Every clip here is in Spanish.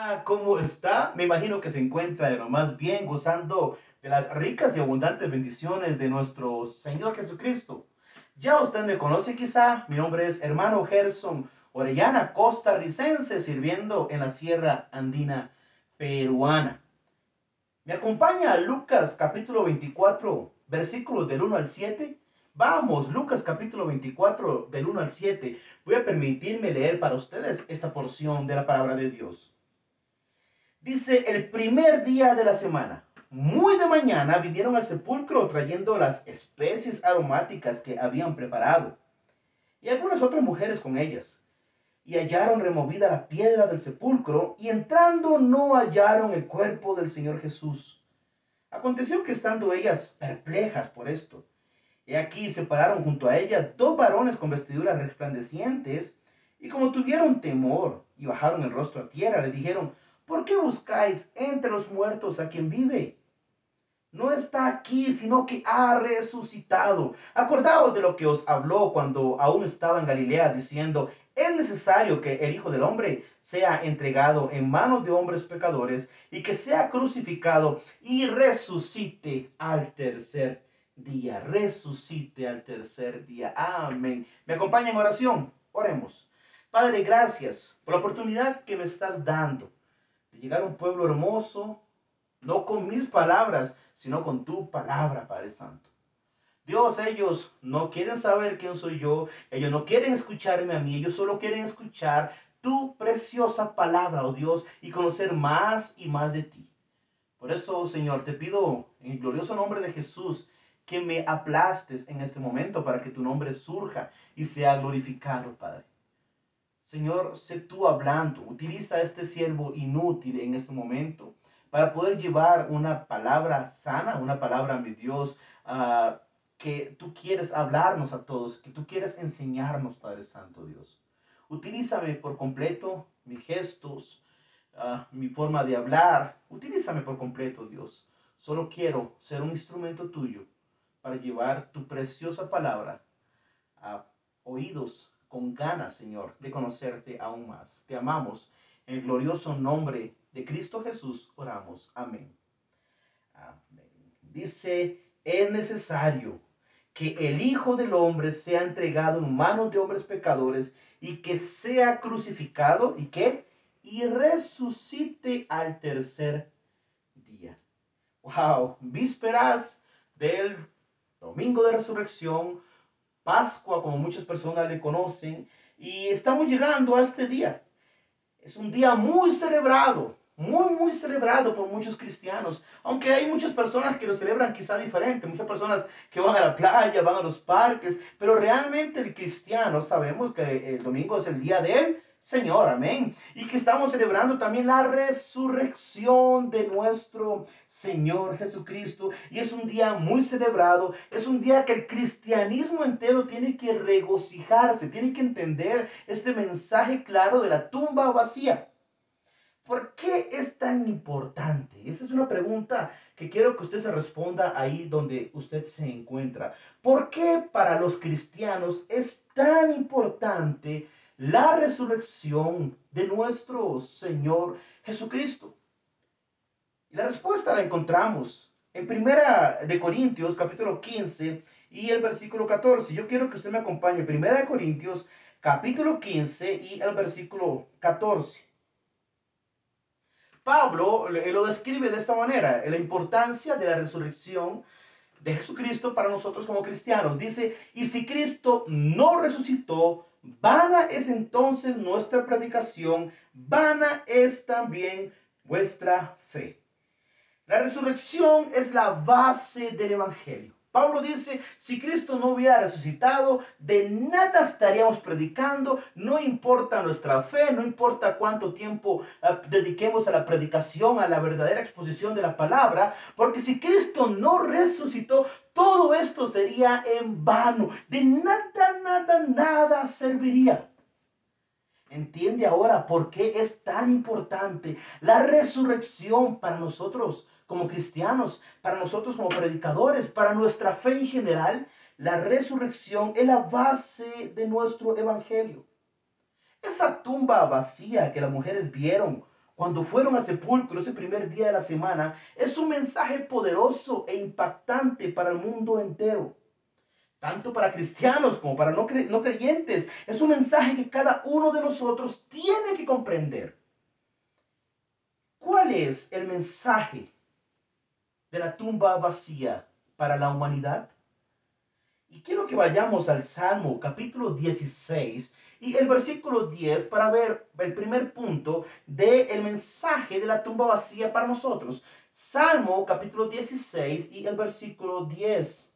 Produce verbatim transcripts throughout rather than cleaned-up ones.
Ah, ¿cómo está? Me imagino que se encuentra de lo más bien, gozando de las ricas y abundantes bendiciones de nuestro Señor Jesucristo. Ya usted me conoce quizá, mi nombre es hermano Gerson Orellana, costarricense, sirviendo en la Sierra Andina peruana. Me acompaña Lucas capítulo veinticuatro, versículos del uno al siete. Vamos, Lucas capítulo veinticuatro, del uno al siete. Voy a permitirme leer para ustedes esta porción de la palabra de Dios. Dice, el primer día de la semana, muy de mañana, vinieron al sepulcro trayendo las especies aromáticas que habían preparado, y algunas otras mujeres con ellas. Y hallaron removida la piedra del sepulcro, y entrando no hallaron el cuerpo del Señor Jesús. Aconteció que estando ellas perplejas por esto, he aquí se pararon junto a ella dos varones con vestiduras resplandecientes, y como tuvieron temor y bajaron el rostro a tierra, le dijeron, ¿por qué buscáis entre los muertos a quien vive? No está aquí, sino que ha resucitado. Acordaos de lo que os habló cuando aún estaba en Galilea, diciendo, es necesario que el Hijo del Hombre sea entregado en manos de hombres pecadores y que sea crucificado y resucite al tercer día. Resucite al tercer día. Amén. ¿Me acompaña en oración? Oremos. Padre, gracias por la oportunidad que me estás dando de llegar a un pueblo hermoso, no con mis palabras, sino con tu palabra, Padre Santo. Dios, ellos no quieren saber quién soy yo, ellos no quieren escucharme a mí, ellos solo quieren escuchar tu preciosa palabra, oh Dios, y conocer más y más de ti. Por eso, Señor, te pido en el glorioso nombre de Jesús que me aplastes en este momento para que tu nombre surja y sea glorificado, Padre. Señor, sé tú hablando, utiliza a este siervo inútil en este momento para poder llevar una palabra sana, una palabra, mi Dios, uh, que tú quieres hablarnos a todos, que tú quieres enseñarnos, Padre Santo Dios. Utilízame por completo, mis gestos, uh, mi forma de hablar, utilízame por completo, Dios. Solo quiero ser un instrumento tuyo para llevar tu preciosa palabra a oídos con ganas, Señor, de conocerte aún más. Te amamos. En el glorioso nombre de Cristo Jesús oramos. Amén. Amén. Dice, es necesario que el Hijo del Hombre sea entregado en manos de hombres pecadores y que sea crucificado y que y resucite al tercer día. Wow, vísperas del domingo de resurrección, Pascua, como muchas personas le conocen, y estamos llegando a este día. Es un día muy celebrado, muy, muy celebrado por muchos cristianos, aunque hay muchas personas que lo celebran quizá diferente, muchas personas que van a la playa, van a los parques, pero realmente el cristiano sabemos que el domingo es el día de él, Señor, amén. Y que estamos celebrando también la resurrección de nuestro Señor Jesucristo. Y es un día muy celebrado. Es un día que el cristianismo entero tiene que regocijarse, tiene que entender este mensaje claro de la tumba vacía. ¿Por qué es tan importante? Esa es una pregunta que quiero que usted se responda ahí donde usted se encuentra. ¿Por qué para los cristianos es tan importante la resurrección de nuestro Señor Jesucristo? Y la respuesta la encontramos en Primera de Corintios, capítulo quince y el versículo catorce. Yo quiero que usted me acompañe. Primera de Corintios, capítulo quince y el versículo catorce. Pablo lo describe de esta manera, la importancia de la resurrección de Jesucristo para nosotros como cristianos. Dice, y si Cristo no resucitó, vana es entonces nuestra predicación, vana es también vuestra fe. La resurrección es la base del Evangelio. Pablo dice, si Cristo no hubiera resucitado, de nada estaríamos predicando, no importa nuestra fe, no importa cuánto tiempo uh, dediquemos a la predicación, a la verdadera exposición de la palabra, porque si Cristo no resucitó, todo esto sería en vano, de nada, nada, nada serviría. ¿Entiende ahora por qué es tan importante la resurrección para nosotros como cristianos, para nosotros como predicadores, para nuestra fe en general? La resurrección es la base de nuestro evangelio. Esa tumba vacía que las mujeres vieron cuando fueron al sepulcro ese primer día de la semana, es un mensaje poderoso e impactante para el mundo entero. Tanto para cristianos como para no, cre no creyentes. Es un mensaje que cada uno de nosotros tiene que comprender. ¿Cuál es el mensaje de la tumba vacía para la humanidad? Y quiero que vayamos al Salmo capítulo dieciséis y el versículo diez para ver el primer punto del mensaje de la tumba vacía para nosotros. Salmo capítulo dieciséis y el versículo diez.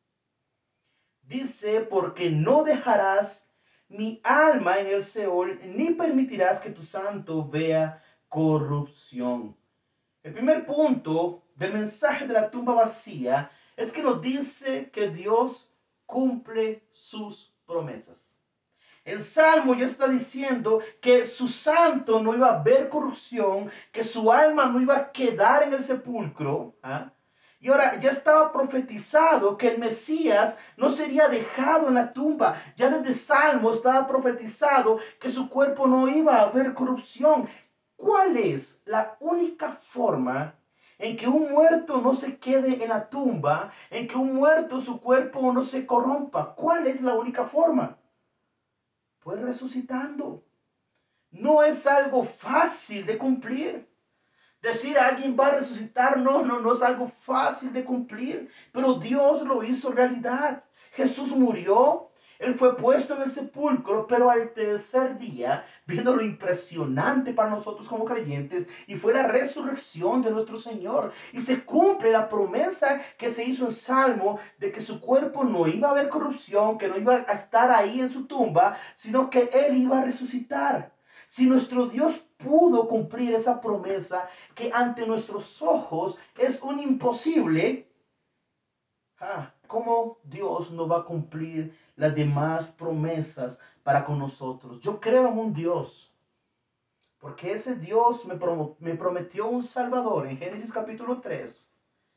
Dice, porque no dejarás mi alma en el Seol, ni permitirás que tu santo vea corrupción. El primer punto del mensaje de la tumba vacía es que nos dice que Dios cumple sus promesas. El Salmo ya está diciendo que su santo no iba a ver corrupción, que su alma no iba a quedar en el sepulcro. ¿ah? Y ahora ya estaba profetizado que el Mesías no sería dejado en la tumba. Ya desde Salmo estaba profetizado que su cuerpo no iba a haber corrupción. ¿Cuál es la única forma en que un muerto no se quede en la tumba, en que un muerto su cuerpo no se corrompa? ¿Cuál es la única forma? Pues resucitando. No es algo fácil de cumplir. Decir a alguien va a resucitar, no, no, no es algo fácil de cumplir, pero Dios lo hizo realidad. Jesús murió, Él fue puesto en el sepulcro, pero al tercer día vino lo impresionante para nosotros como creyentes y fue la resurrección de nuestro Señor. Y se cumple la promesa que se hizo en Salmo de que su cuerpo no iba a haber corrupción, que no iba a estar ahí en su tumba, sino que Él iba a resucitar. Si nuestro Dios pudo cumplir esa promesa que ante nuestros ojos es un imposible, ah, ¿cómo Dios no va a cumplir las demás promesas para con nosotros? Yo creo en un Dios, porque ese Dios me, prom me prometió un Salvador en Génesis capítulo tres.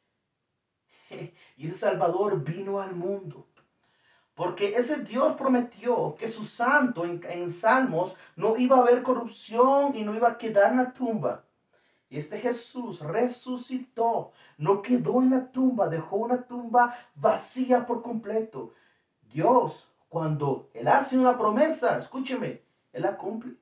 Y ese Salvador vino al mundo. Porque ese Dios prometió que su santo en, en Salmos no iba a haber corrupción y no iba a quedar en la tumba. Y este Jesús resucitó, no quedó en la tumba, dejó una tumba vacía por completo. Dios, cuando Él hace una promesa, escúcheme, Él la cumple.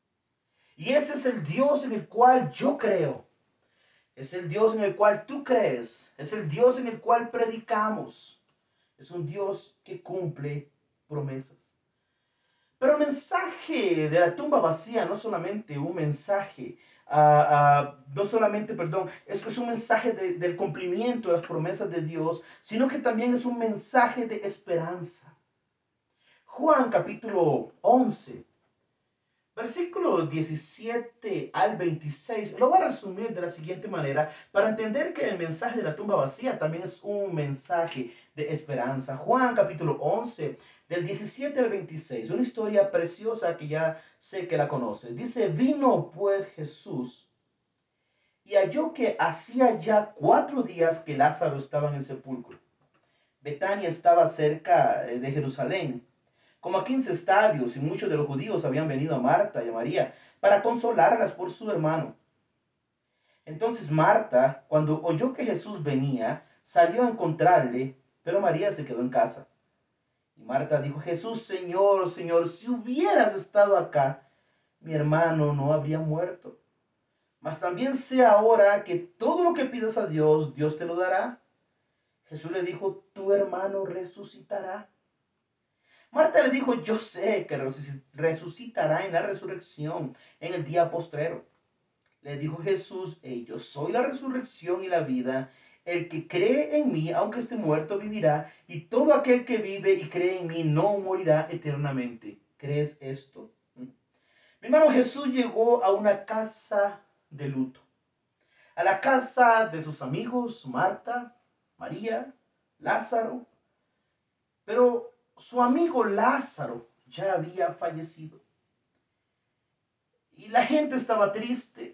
Y ese es el Dios en el cual yo creo. Es el Dios en el cual tú crees. Es el Dios en el cual predicamos. Es un Dios que cumple promesas. Pero el mensaje de la tumba vacía no es solamente un mensaje, uh, uh, no solamente, perdón, es, es un mensaje de, del cumplimiento de las promesas de Dios, sino que también es un mensaje de esperanza. Juan capítulo once, versículo diecisiete al veintiséis, lo voy a resumir de la siguiente manera para entender que el mensaje de la tumba vacía también es un mensaje de esperanza. Juan capítulo once, del diecisiete al veintiséis, una historia preciosa que ya sé que la conoces. Dice, vino pues Jesús y halló que hacía ya cuatro días que Lázaro estaba en el sepulcro. Betania estaba cerca de Jerusalén, como a quince estadios, y muchos de los judíos habían venido a Marta y a María para consolarlas por su hermano. Entonces Marta, cuando oyó que Jesús venía, salió a encontrarle, pero María se quedó en casa. Y Marta dijo, Jesús, Señor, Señor, si hubieras estado acá, mi hermano no habría muerto. Mas también sé ahora que todo lo que pidas a Dios, Dios te lo dará. Jesús le dijo, tu hermano resucitará. Marta le dijo, yo sé que resucitará en la resurrección en el día postrero. Le dijo Jesús, hey, yo soy la resurrección y la vida. El que cree en mí, aunque esté muerto, vivirá. Y todo aquel que vive y cree en mí no morirá eternamente. ¿Crees esto? Mi hermano, Jesús llegó a una casa de luto. A la casa de sus amigos, Marta, María, Lázaro. Pero su amigo Lázaro ya había fallecido. Y la gente estaba triste.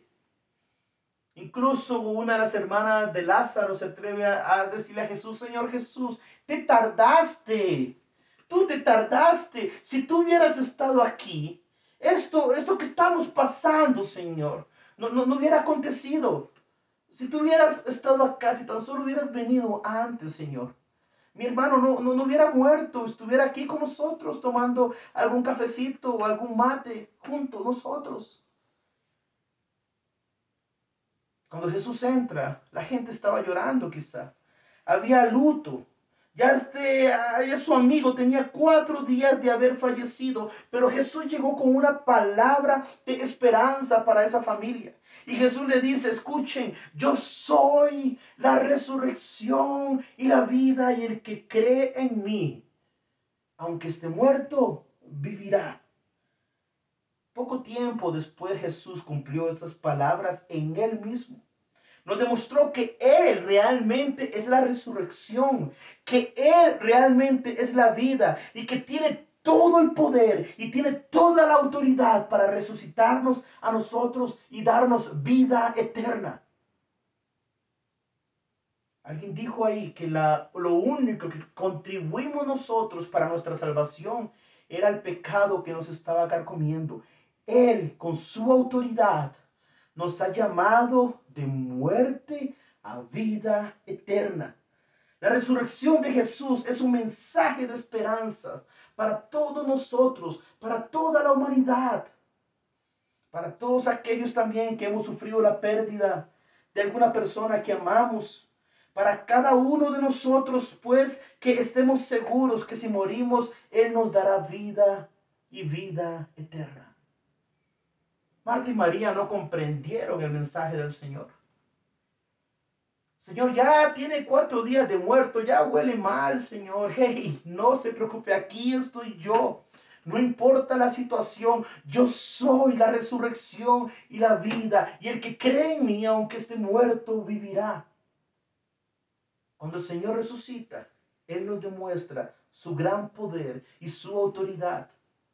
Incluso una de las hermanas de Lázaro se atreve a, a decirle a Jesús, Señor Jesús, te tardaste. Tú te tardaste. Si tú hubieras estado aquí, esto, esto que estamos pasando, Señor, no, no, no hubiera acontecido. Si tú hubieras estado acá, si tan solo hubieras venido antes, Señor, mi hermano no, no, no hubiera muerto, estuviera aquí con nosotros tomando algún cafecito o algún mate juntos nosotros. Cuando Jesús entra, la gente estaba llorando quizá. Había luto. Ya este, ya su amigo tenía cuatro días de haber fallecido, pero Jesús llegó con una palabra de esperanza para esa familia. Y Jesús le dice, escuchen, yo soy la resurrección y la vida, y el que cree en mí, aunque esté muerto, vivirá. Poco tiempo después Jesús cumplió estas palabras en él mismo. Nos demostró que Él realmente es la resurrección, que Él realmente es la vida y que tiene todo el poder y tiene toda la autoridad para resucitarnos a nosotros y darnos vida eterna. Alguien dijo ahí que la, lo único que contribuimos nosotros para nuestra salvación era el pecado que nos estaba carcomiendo. Él, con su autoridad, nos ha llamado de muerte a vida eterna. La resurrección de Jesús es un mensaje de esperanza para todos nosotros, para toda la humanidad, para todos aquellos también que hemos sufrido la pérdida de alguna persona que amamos. Para cada uno de nosotros, pues, que estemos seguros que si morimos, Él nos dará vida y vida eterna. Marta y María no comprendieron el mensaje del Señor. Señor, ya tiene cuatro días de muerto, ya huele mal, Señor. Hey, no se preocupe, aquí estoy yo. No importa la situación, yo soy la resurrección y la vida. Y el que cree en mí, aunque esté muerto, vivirá. Cuando el Señor resucita, Él nos demuestra su gran poder y su autoridad.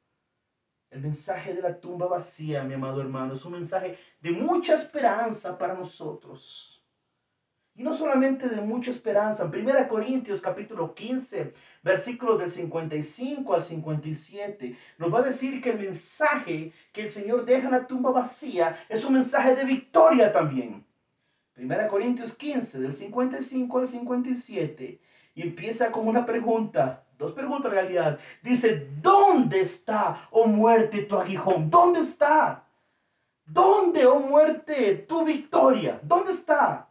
El mensaje de la tumba vacía, mi amado hermano, es un mensaje de mucha esperanza para nosotros. Y no solamente de mucha esperanza. En primera Corintios capítulo quince, versículos del cincuenta y cinco al cincuenta y siete, nos va a decir que el mensaje que el Señor deja en la tumba vacía es un mensaje de victoria también. Primera Corintios quince, del cincuenta y cinco al cincuenta y siete, y empieza con una pregunta, dos preguntas en realidad. Dice, ¿dónde está, oh muerte, tu aguijón? ¿Dónde está? ¿Dónde, oh muerte, tu victoria? ¿Dónde está?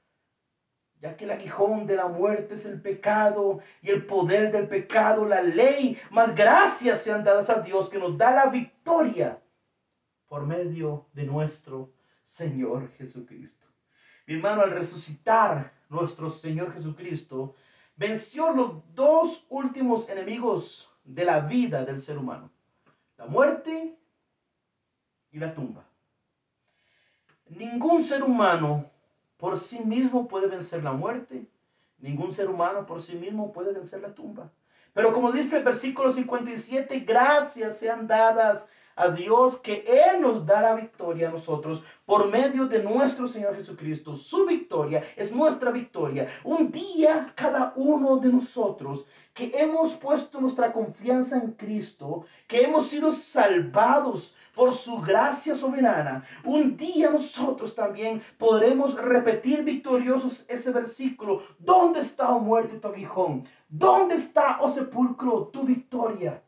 Ya que el aguijón de la muerte es el pecado y el poder del pecado, la ley, más gracias sean dadas a Dios que nos da la victoria por medio de nuestro Señor Jesucristo. Mi hermano, al resucitar nuestro Señor Jesucristo, venció los dos últimos enemigos de la vida del ser humano, la muerte y la tumba. Ningún ser humano por sí mismo puede vencer la muerte. Ningún ser humano por sí mismo puede vencer la tumba. Pero como dice el versículo cincuenta y siete, gracias sean dadas a Dios que Él nos da la victoria a nosotros por medio de nuestro Señor Jesucristo. Su victoria es nuestra victoria. Un día cada uno de nosotros que hemos puesto nuestra confianza en Cristo, que hemos sido salvados por su gracia soberana, un día nosotros también podremos repetir victoriosos ese versículo. ¿Dónde está, oh muerte, tu aguijón? ¿Dónde está, oh sepulcro, tu victoria?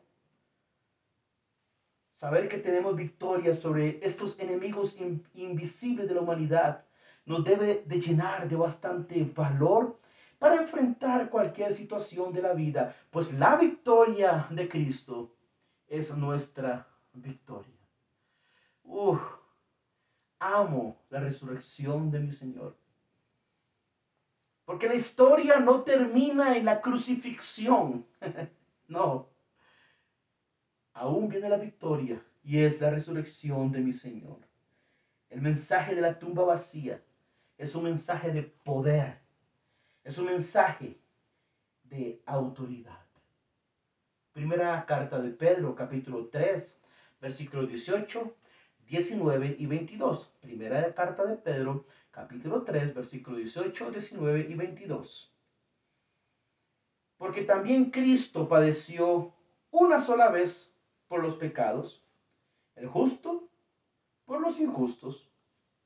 Saber que tenemos victoria sobre estos enemigos in, invisibles de la humanidad nos debe de llenar de bastante valor para enfrentar cualquier situación de la vida, pues la victoria de Cristo es nuestra victoria. Uf, amo la resurrección de mi Señor. Porque la historia no termina en la crucifixión. No. Aún viene la victoria y es la resurrección de mi Señor. El mensaje de la tumba vacía es un mensaje de poder. Es un mensaje de autoridad. Primera carta de Pedro, capítulo tres, versículos dieciocho, diecinueve y veintidós. Primera carta de Pedro, capítulo tres, versículos dieciocho, diecinueve y veintidós. Porque también Cristo padeció una sola vez por los pecados, el justo por los injustos,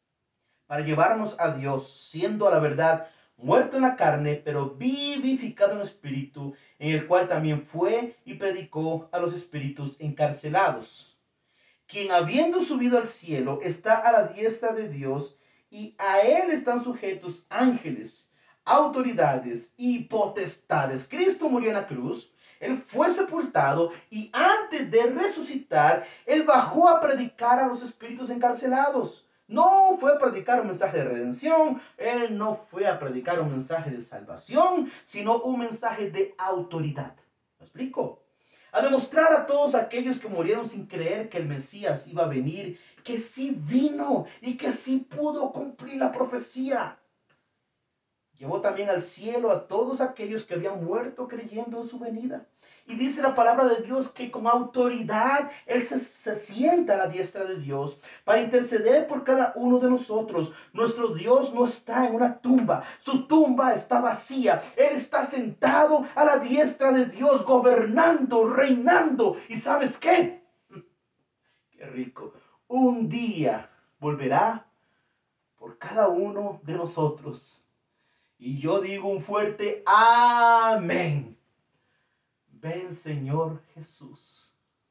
para llevarnos a Dios, siendo a la verdad muerto en la carne, pero vivificado en espíritu, en el cual también fue y predicó a los espíritus encarcelados, quien habiendo subido al cielo está a la diestra de Dios, y a él están sujetos ángeles, autoridades y potestades. Cristo murió en la cruz, él fue sepultado y antes de resucitar, él bajó a predicar a los espíritus encarcelados. No fue a predicar un mensaje de redención, él no fue a predicar un mensaje de salvación, sino un mensaje de autoridad. ¿Me explico? A demostrar a todos aquellos que murieron sin creer que el Mesías iba a venir, que sí vino y que sí pudo cumplir la profecía. Llevó también al cielo a todos aquellos que habían muerto creyendo en su venida. Y dice la palabra de Dios que con autoridad Él se, se sienta a la diestra de Dios para interceder por cada uno de nosotros. Nuestro Dios no está en una tumba, su tumba está vacía. Él está sentado a la diestra de Dios, gobernando, reinando. ¿Y sabes qué? Qué rico. Un día volverá por cada uno de nosotros. Y yo digo un fuerte amén. Ven, Señor Jesús.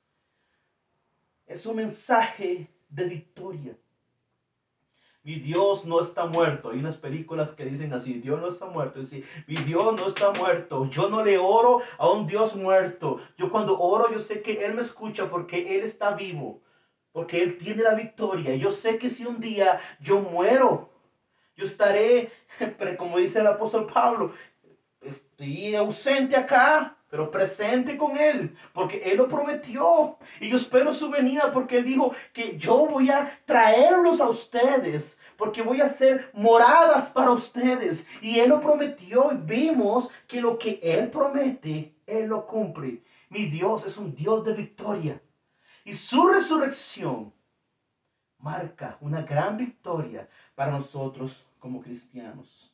Es un mensaje de victoria. Mi Dios no está muerto. Hay unas películas que dicen así, Dios no está muerto. Es decir, mi Dios no está muerto. Yo no le oro a un Dios muerto. Yo cuando oro, yo sé que Él me escucha porque Él está vivo. Porque Él tiene la victoria. Yo sé que si un día yo muero, yo estaré, como dice el apóstol Pablo, estoy ausente acá, pero presente con Él, porque Él lo prometió. Y yo espero su venida, porque Él dijo que yo voy a traerlos a ustedes, porque voy a hacer moradas para ustedes. Y Él lo prometió y vimos que lo que Él promete, Él lo cumple. Mi Dios es un Dios de victoria. Y su resurrección marca una gran victoria para nosotros como cristianos.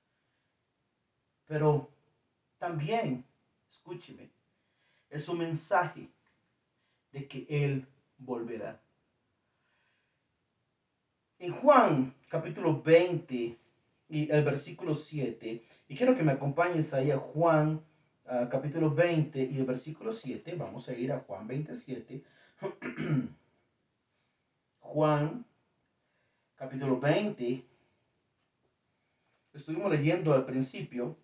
Pero también, escúcheme, es un mensaje de que Él volverá. En Juan capítulo veinte y el versículo siete, y quiero que me acompañes ahí a Juan uh, capítulo veinte y el versículo siete, vamos a ir a Juan veintisiete. Juan capítulo veinte, estuvimos leyendo al principio.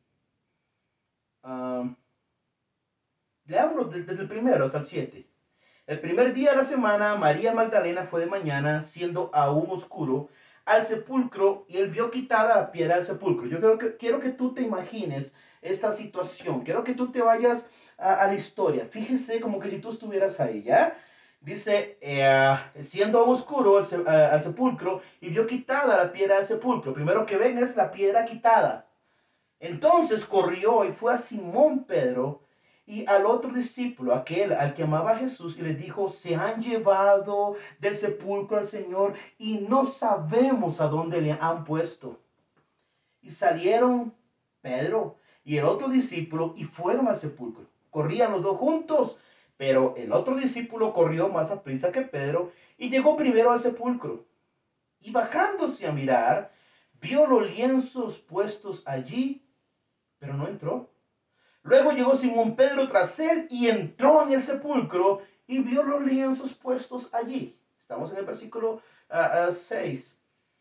Uh, leámoslo desde el primero hasta el siete. El primer día de la semana, María Magdalena fue de mañana, siendo aún oscuro, al sepulcro, y él vio quitada la piedra del sepulcro. Yo creo que, quiero que tú te imagines esta situación. Quiero que tú te vayas a, a la historia. Fíjese como que si tú estuvieras ahí, ¿ya? Dice, eh, siendo aún oscuro al, uh, al sepulcro, y vio quitada la piedra del sepulcro. Primero que ven es la piedra quitada. Entonces corrió y fue a Simón Pedro y al otro discípulo, aquel al que amaba a Jesús, y le dijo, se han llevado del sepulcro al Señor y no sabemos a dónde le han puesto. Y salieron Pedro y el otro discípulo y fueron al sepulcro. Corrían los dos juntos, pero el otro discípulo corrió más a prisa que Pedro y llegó primero al sepulcro. Y bajándose a mirar, vio los lienzos puestos allí, pero no entró. Luego llegó Simón Pedro tras él y entró en el sepulcro y vio los lienzos puestos allí. Estamos en el versículo uh, uh, seis.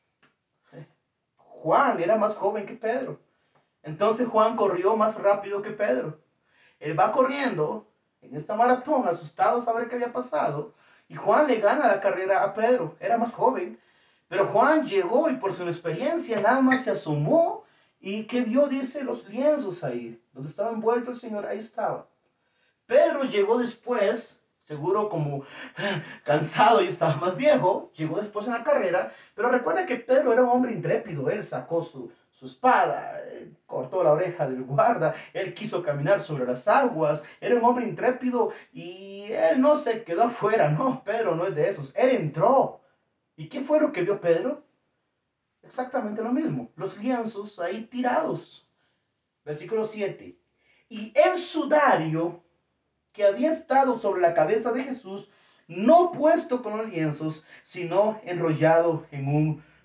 Juan era más joven que Pedro. Entonces Juan corrió más rápido que Pedro. Él va corriendo en esta maratón, asustado a saber qué había pasado. Y Juan le gana la carrera a Pedro. Era más joven. Pero Juan llegó y por su experiencia nada más se asomó. ¿Y qué vio? Dice los lienzos ahí, donde estaba envuelto el Señor, ahí estaba. Pedro llegó después, seguro como cansado y estaba más viejo, llegó después en la carrera, pero recuerda que Pedro era un hombre intrépido, él sacó su, su espada, cortó la oreja del guarda, él quiso caminar sobre las aguas, era un hombre intrépido y él no se quedó afuera, no, Pedro no es de esos, él entró. ¿Y qué fue lo que vio Pedro? Exactamente lo mismo, los lienzos ahí tirados. Versículo siete. Y el sudario que había estado sobre la cabeza de Jesús, no puesto con los lienzos, sino enrollado en un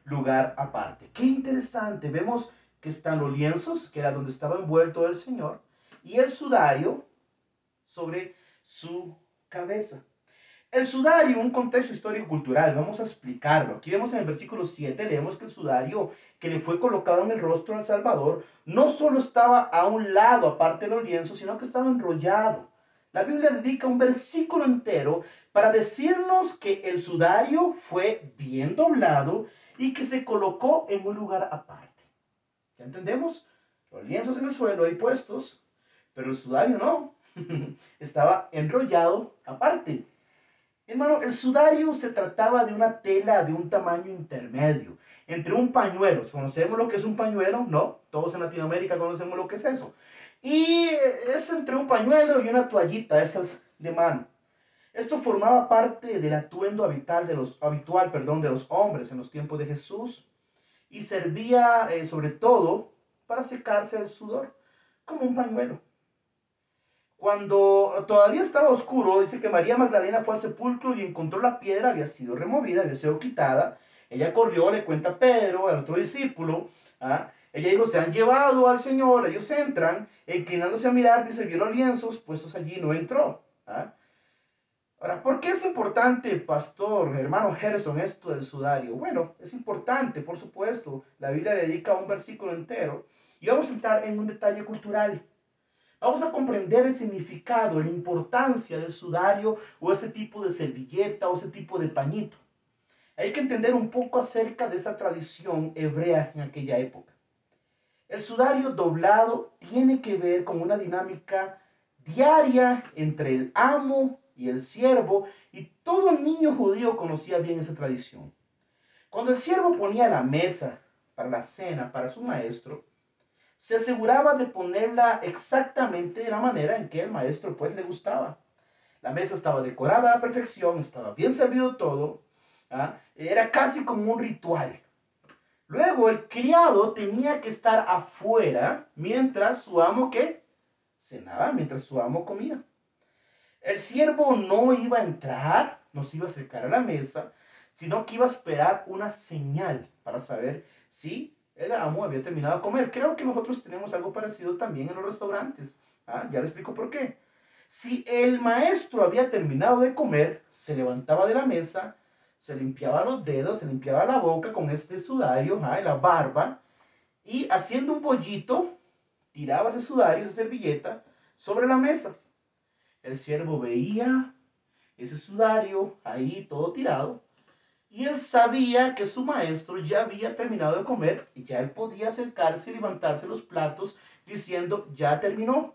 lugar aparte. Qué interesante. Vemos que están los lienzos, que era donde estaba envuelto el Señor, y el sudario sobre su cabeza. El sudario, un contexto histórico-cultural, vamos a explicarlo. Aquí vemos en el versículo siete, leemos que el sudario que le fue colocado en el rostro al Salvador no solo estaba a un lado, aparte de los lienzos, sino que estaba enrollado. La Biblia dedica un versículo entero para decirnos que el sudario fue bien doblado y que se colocó en un lugar aparte. ¿Ya entendemos? Los lienzos en el suelo ahí puestos, pero el sudario no. Estaba enrollado aparte. Hermano, el sudario se trataba de una tela de un tamaño intermedio, entre un pañuelo. ¿Conocemos lo que es un pañuelo? No, todos en Latinoamérica conocemos lo que es eso. Y es entre un pañuelo y una toallita, esas de mano. Esto formaba parte del atuendo habitual de los, habitual, perdón, de los hombres en los tiempos de Jesús y servía eh, sobre todo para secarse el sudor, como un pañuelo. Cuando todavía estaba oscuro, dice que María Magdalena fue al sepulcro y encontró la piedra, había sido removida, había sido quitada. Ella corrió, le cuenta a Pedro, al otro discípulo. ¿ah? Ella dijo, se han llevado al Señor, ellos entran, inclinándose a mirar, dice, vio los lienzos puestos allí, no entró. ¿ah? Ahora, ¿por qué es importante, pastor, hermano Gerson, esto del sudario? Bueno, es importante, por supuesto. La Biblia le dedica un versículo entero. Y vamos a entrar en un detalle cultural. Vamos a comprender el significado, la importancia del sudario o ese tipo de servilleta o ese tipo de pañito. Hay que entender un poco acerca de esa tradición hebrea en aquella época. El sudario doblado tiene que ver con una dinámica diaria entre el amo y el siervo, y todo niño judío conocía bien esa tradición. Cuando el siervo ponía la mesa para la cena para su maestro, se aseguraba de ponerla exactamente de la manera en que el maestro pues le gustaba. La mesa estaba decorada a la perfección, estaba bien servido todo, ¿ah? Era casi como un ritual. Luego el criado tenía que estar afuera mientras su amo ¿qué? Cenaba, mientras su amo comía. El siervo no iba a entrar, no se iba a acercar a la mesa, sino que iba a esperar una señal para saber si el amo había terminado de comer. Creo que nosotros tenemos algo parecido también en los restaurantes. ¿Ah? Ya le explico por qué. Si el maestro había terminado de comer, se levantaba de la mesa, se limpiaba los dedos, se limpiaba la boca con este sudario, ¿ah? La barba, y haciendo un bollito, tiraba ese sudario, esa servilleta, sobre la mesa. El siervo veía ese sudario ahí todo tirado y él sabía que su maestro ya había terminado de comer y ya él podía acercarse y levantarse los platos diciendo, ya terminó.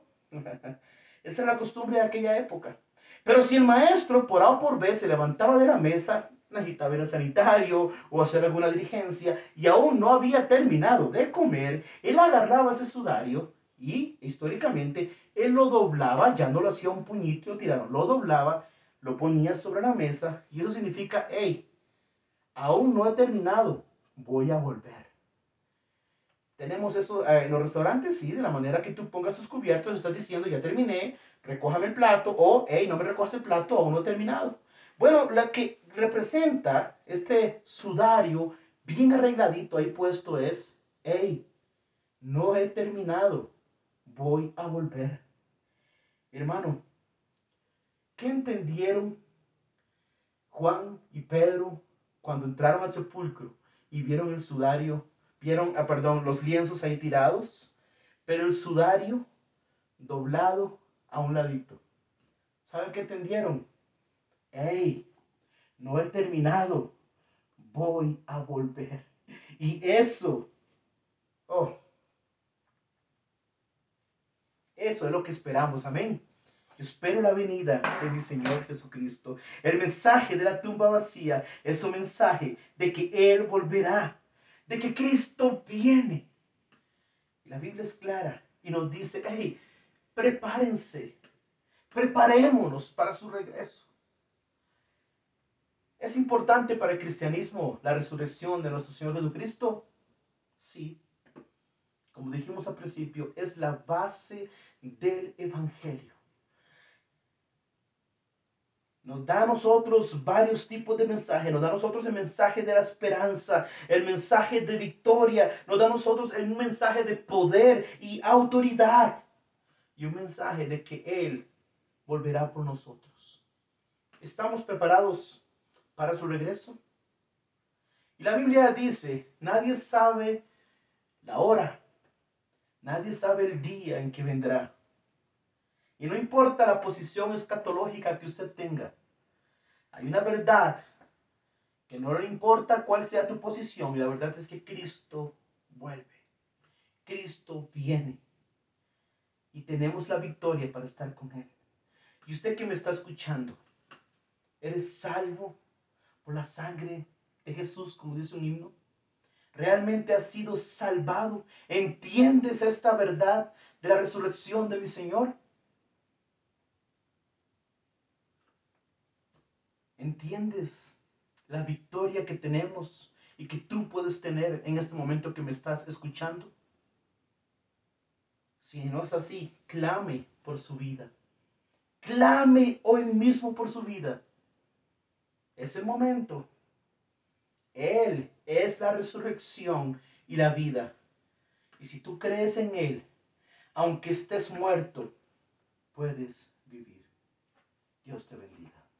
Esa era la costumbre de aquella época. Pero si el maestro por A o por B se levantaba de la mesa, necesitaba ir al sanitario o hacer alguna diligencia y aún no había terminado de comer, él agarraba ese sudario y históricamente él lo doblaba, ya no lo hacía un puñito tirado, lo doblaba, lo ponía sobre la mesa y eso significa, hey, aún no he terminado, voy a volver. Tenemos eso eh, en los restaurantes, sí, de la manera que tú pongas tus cubiertos, estás diciendo, ya terminé, recójame el plato, o, hey, no me recojas el plato, aún no he terminado. Bueno, la que representa este sudario bien arregladito ahí puesto es, hey, no he terminado, voy a volver. Hermano, ¿qué entendieron Juan y Pedro cuando entraron al sepulcro y vieron el sudario, vieron, ah, perdón, los lienzos ahí tirados, pero el sudario doblado a un ladito? ¿Saben qué entendieron? ¡Hey! No he terminado, voy a volver. Y eso, oh, eso es lo que esperamos, amén. Yo espero la venida de mi Señor Jesucristo. El mensaje de la tumba vacía es un mensaje de que Él volverá, de que Cristo viene. La Biblia es clara y nos dice, hey, prepárense, preparémonos para su regreso. ¿Es importante para el cristianismo la resurrección de nuestro Señor Jesucristo? Sí. Como dijimos al principio, es la base del Evangelio. nos da a nosotros varios tipos de mensajes. Nos da a nosotros el mensaje de la esperanza, el mensaje de victoria, nos da a nosotros un mensaje de poder y autoridad, y un mensaje de que Él volverá por nosotros. ¿Estamos preparados para su regreso? Y la Biblia dice, nadie sabe la hora, nadie sabe el día en que vendrá. Y no importa la posición escatológica que usted tenga, hay una verdad que no le importa cuál sea tu posición, y la verdad es que Cristo vuelve. Cristo viene. Y tenemos la victoria para estar con Él. Y usted que me está escuchando, ¿eres salvo por la sangre de Jesús, como dice un himno? ¿Realmente has sido salvado? ¿Entiendes esta verdad de la resurrección de mi Señor? ¿Entiendes la victoria que tenemos y que tú puedes tener en este momento que me estás escuchando? Si no es así, clame por su vida. Clame hoy mismo por su vida. Es el momento. Él es la resurrección y la vida. Y si tú crees en Él, aunque estés muerto, puedes vivir. Dios te bendiga.